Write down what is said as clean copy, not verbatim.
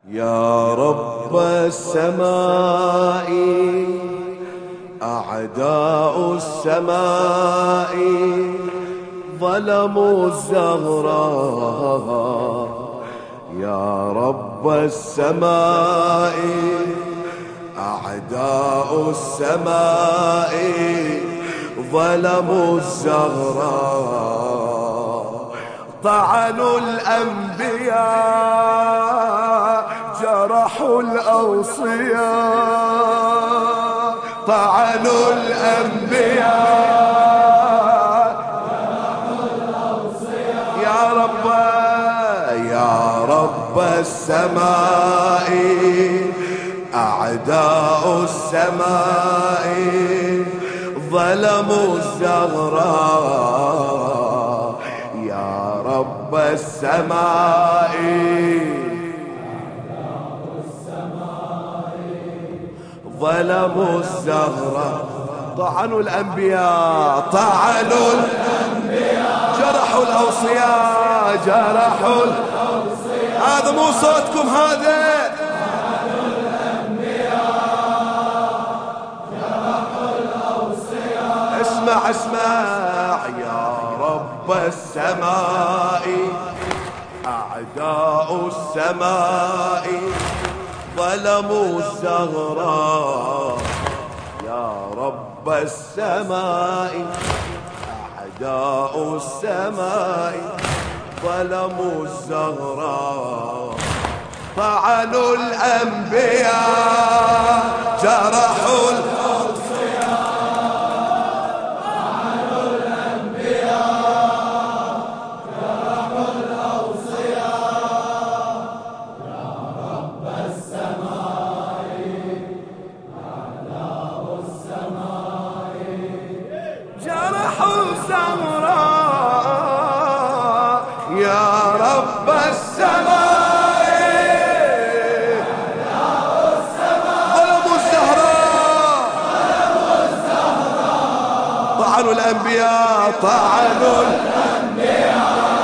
يا رب السماء أعداء السماء ظلموا الزهراء. يا رب السماء أعداء السماء ظلموا الزهراء. طعنوا الأنبياء جرحوا الأوصياء. طعنوا الأنبياء جرحوا الأوصياء. يا رب السماء أعداء السماء ظلموا الزهراء. يا رب السماء ظلموا الزهراء. طعنوا الأنبياء جرحوا الأوصياء هذا مو صوتكم هذا. اسمع يا رب السماء أعداء السماء ظلموا الزهراء. يا رب السماء أعداء السماء ظلموا الزهراء. طعنوا الأنبياء جرحوا الزهراء. يا رب السماء ظلموا الزهراء. طعنوا الأنبياء